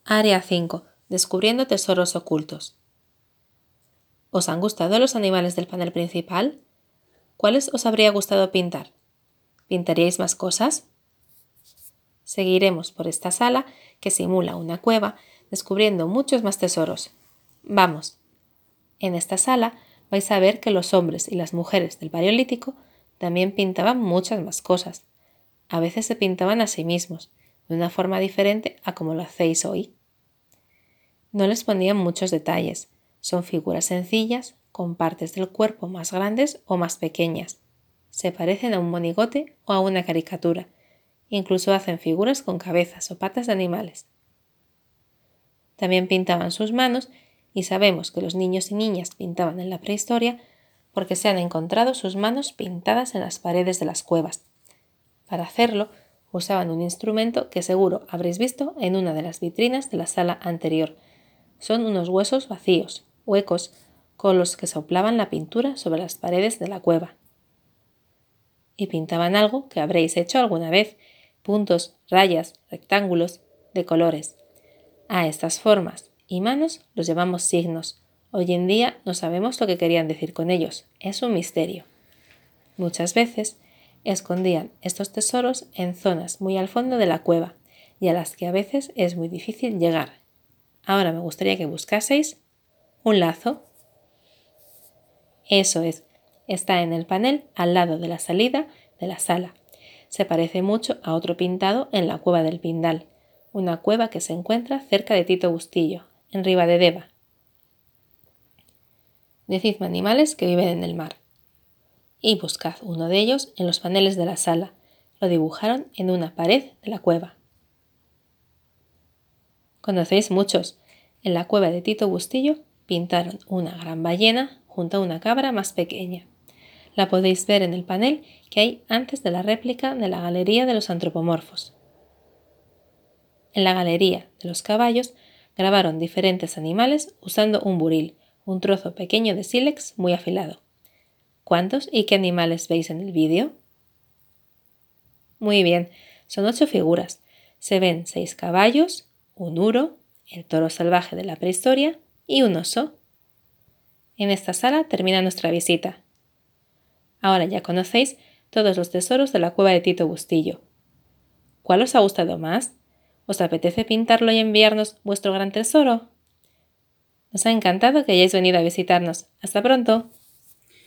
Área 5. Descubriendo tesoros ocultos. ¿Os han gustado los animales del panel principal? ¿Cuáles os habría gustado pintar? ¿Pintaríais más cosas? Seguiremos por esta sala que simula una cueva, descubriendo muchos más tesoros. ¡Vamos! En esta sala vais a ver que los hombres y las mujeres del Paleolítico también pintaban muchas más cosas. A veces se pintaban a sí mismos, de una forma diferente a como lo hacéis hoy. No les ponían muchos detalles. Son figuras sencillas, con partes del cuerpo más grandes o más pequeñas. Se parecen a un monigote o a una caricatura. Incluso hacen figuras con cabezas o patas de animales. También pintaban sus manos y sabemos que los niños y niñas pintaban en la prehistoria porque se han encontrado sus manos pintadas en las paredes de las cuevas. Para hacerlo, usaban un instrumento que seguro habréis visto en una de las vitrinas de la sala anterior. Son unos huesos vacíos, huecos, con los que soplaban la pintura sobre las paredes de la cueva. Y pintaban algo que habréis hecho alguna vez, puntos, rayas, rectángulos, de colores. A estas formas y manos los llamamos signos. Hoy en día no sabemos lo que querían decir con ellos, es un misterio. Muchas veces escondían estos tesoros en zonas muy al fondo de la cueva y a las que a veces es muy difícil llegar. Ahora me gustaría que buscaseis un lazo. Eso es, está en el panel al lado de la salida de la sala. Se parece mucho a otro pintado en la cueva del Pindal, una cueva que se encuentra cerca de Tito Bustillo, en Ribadedeva. Decidme animales que viven en el mar. Y buscad uno de ellos en los paneles de la sala. Lo dibujaron en una pared de la cueva. Conocéis muchos. En la cueva de Tito Bustillo pintaron una gran ballena junto a una cabra más pequeña. La podéis ver en el panel que hay antes de la réplica de la Galería de los Antropomorfos. En la Galería de los Caballos grabaron diferentes animales usando un buril, un trozo pequeño de sílex muy afilado. ¿Cuántos y qué animales veis en el vídeo? Muy bien, son 8 figuras. Se ven 6 caballos, un uro, el toro salvaje de la prehistoria y un oso. En esta sala termina nuestra visita. Ahora ya conocéis todos los tesoros de la cueva de Tito Bustillo. ¿Cuál os ha gustado más? ¿Os apetece pintarlo y enviarnos vuestro gran tesoro? Nos ha encantado que hayáis venido a visitarnos. ¡Hasta pronto!